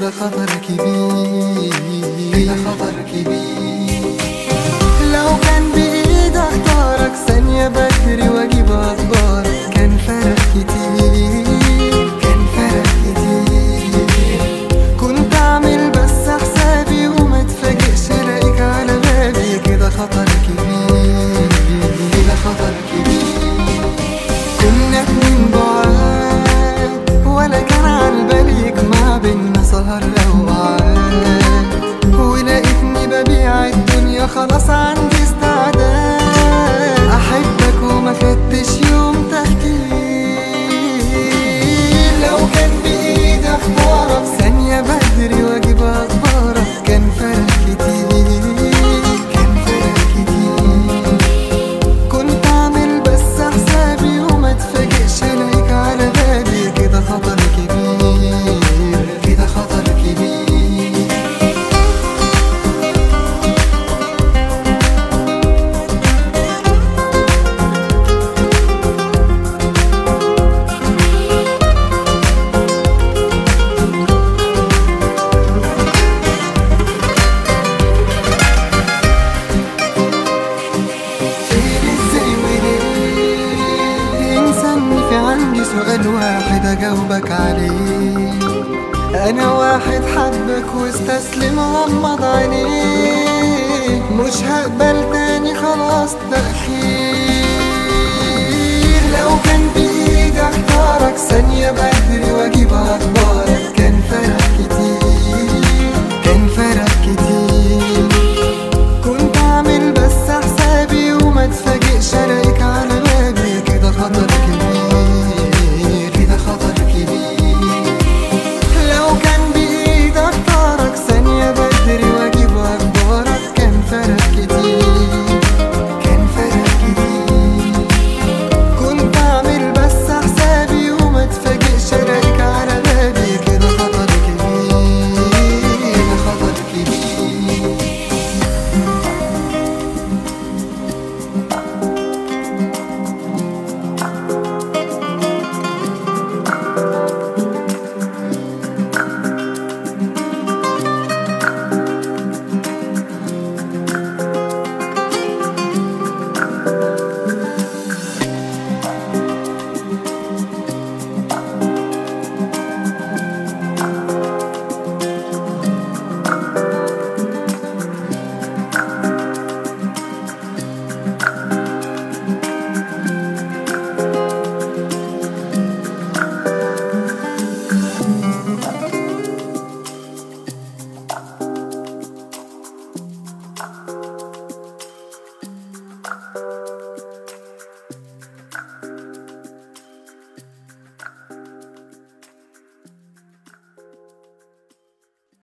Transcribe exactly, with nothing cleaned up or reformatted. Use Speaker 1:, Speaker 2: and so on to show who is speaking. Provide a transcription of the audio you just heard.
Speaker 1: كده خطر كبير، كده خطر كبير. لو كان بإيدي اختارك ثانية بدري واجيب اخبارك كان فرق كتير، كان فرق كتير. كنت اعمل بس حسابي وما اتفاجئش الاقيك على بالي، كده خطر كبير، كده خطر كبير. كنا اتنين بعاد ولا كان على بالي يجمع بينا سهر اوقات، ولقيتني ببيع الدنيا خلاص عندي استعداد احبك وما خدتش يوم تفكير. لو كان بايدي اختارك ثانية بدري واجيب اخبارك كان فرق كتير، كان فرق كتير. كنت اعمل بس حسابي وما اتفاجئش الاقيك على بالي، كده خطر كبير، كده خطر كبير. عندي سؤال واحد أجاوبك عليه، أنا واحد حبك واستسلم غمض عينيه، مش هقبل تاني خلاص تأخير. لو كان بإيدي أختارك ثانية بدري وأجيب أخبارك